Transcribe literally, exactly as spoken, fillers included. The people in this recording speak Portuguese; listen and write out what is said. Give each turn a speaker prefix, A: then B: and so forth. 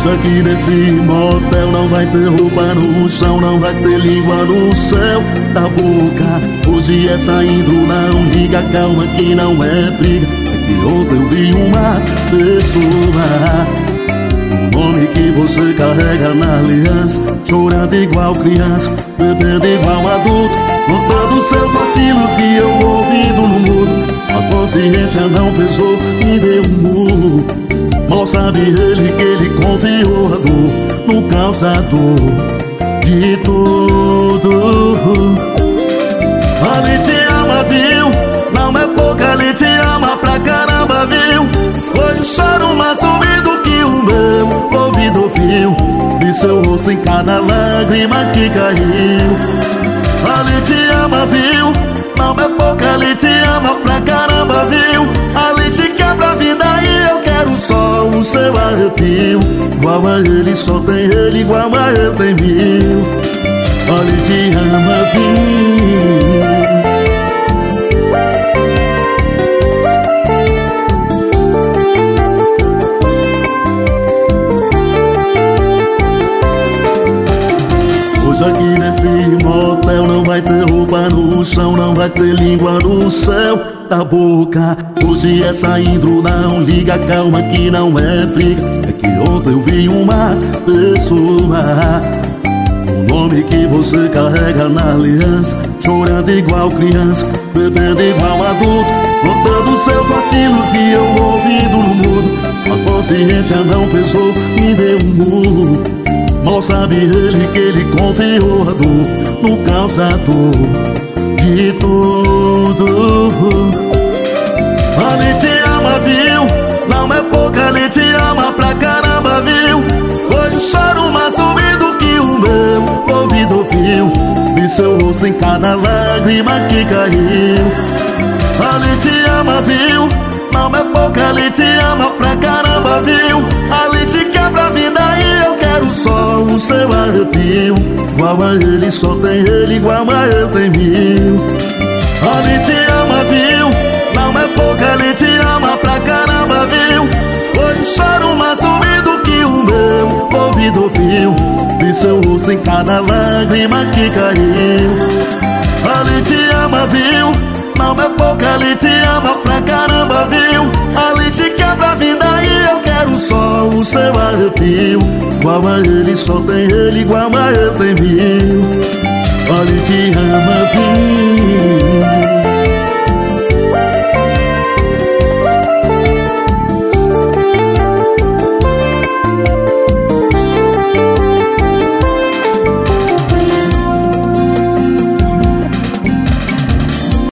A: Hoje aqui nesse motel não vai ter roupa no chão, não vai ter língua no céu da boca. Hoje é saindo, não liga, calma que não é briga. É que ontem eu vi uma pessoa, o nome que você carrega na aliança, chorando igual criança, bebendo igual adulto, contando seus vacilos e eu ouvindo no mudo. A consciência não pesou, me deu um murro. Mal sabe ele que ele confiou a dor no causador de tudo. Ali te ama, viu? Não é pouca, ali te ama pra caramba, viu? Foi um choro mais subido que o meu ouvido ouviu, vi seu rosto em cada lágrima que caiu. Ali te ama, viu? Não é pouca, ali te ama pra caramba, viu? Ali te quebra a vida e eu quero só o seu arrepio. Igual a ele só tem ele, igual a eu tem mil. Ali te ama, viu? Hoje aqui nesse motel não vai ter roupa no chão, não vai ter língua no céu da boca. Hoje é saindo, não liga, calma que não é briga. É que ontem eu vi uma pessoa, o nome que você carrega na aliança, chorando igual criança, bebendo igual adulto, contando seus vacilos e eu ouvindo no mudo. A consciência não pesou, me deu um murro. Mal sabe ele que ele confiou a dor no causador de tudo. Ali te ama, viu? Não é pouca, ali te ama pra caramba, viu? Foi um choro mais subido que o meu ouvido ouviu, vi seu rosto em cada lágrima que caiu. Ali te ama, viu? Não é pouca, ali te ama pra caramba, viu? Ali te quebra a vida e eu quero só o seu arrepio. Igual a ele só tem ele, igual a eu tem mil. Ali te ama, viu? Não é pouca, ali te ama pra caramba, viu? Foi um choro mais subido que o meu ouvido ouviu, vi seu rosto em cada lágrima que caiu. Ali te ama, viu? Não é pouca, ali te ama pra caramba, viu? Ali te quebra a vida e eu quero só o seu arrepio. Igual a ele só tem ele, igual a eu tem mil. Ali te ama, viu?